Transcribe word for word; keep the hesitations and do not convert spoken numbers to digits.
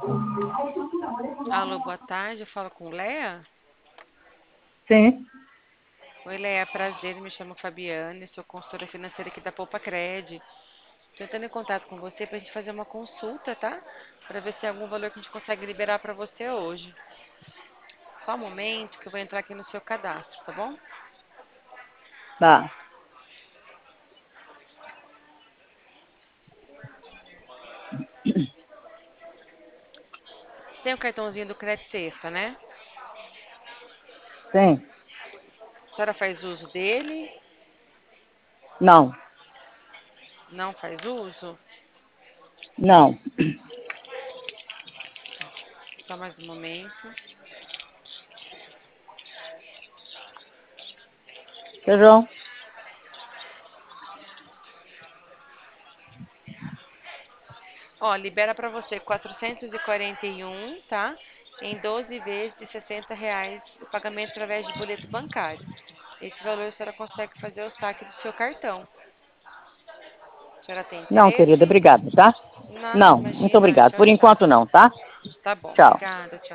Alô, boa tarde. Eu falo com Léa. Sim. Oi, Léa, prazer. Me chamo Fabiane, sou consultora financeira aqui da Poupa Cred. Tô entrando em contato com você para a gente fazer uma consulta, tá? Para ver se tem algum valor que a gente consegue liberar para você hoje. Só um momento que eu vou entrar aqui no seu cadastro, tá bom? Tá. Você tem o cartãozinho do Cred Sexta, né? Sim. A senhora faz uso dele? Não. Não faz uso? Não. Só mais um momento. Feijão. Ó, libera para você quatrocentos e quarenta e um, tá? Em doze vezes de sessenta reais, o pagamento através de boleto bancário. Esse valor a senhora consegue fazer o saque do seu cartão. A senhora tem Não, querida, interesse? obrigada, tá? Nada, Não, muito imagina. obrigado. Tchau, Por tchau. enquanto não, tá? Tá bom, Tchau. obrigada. Tchau.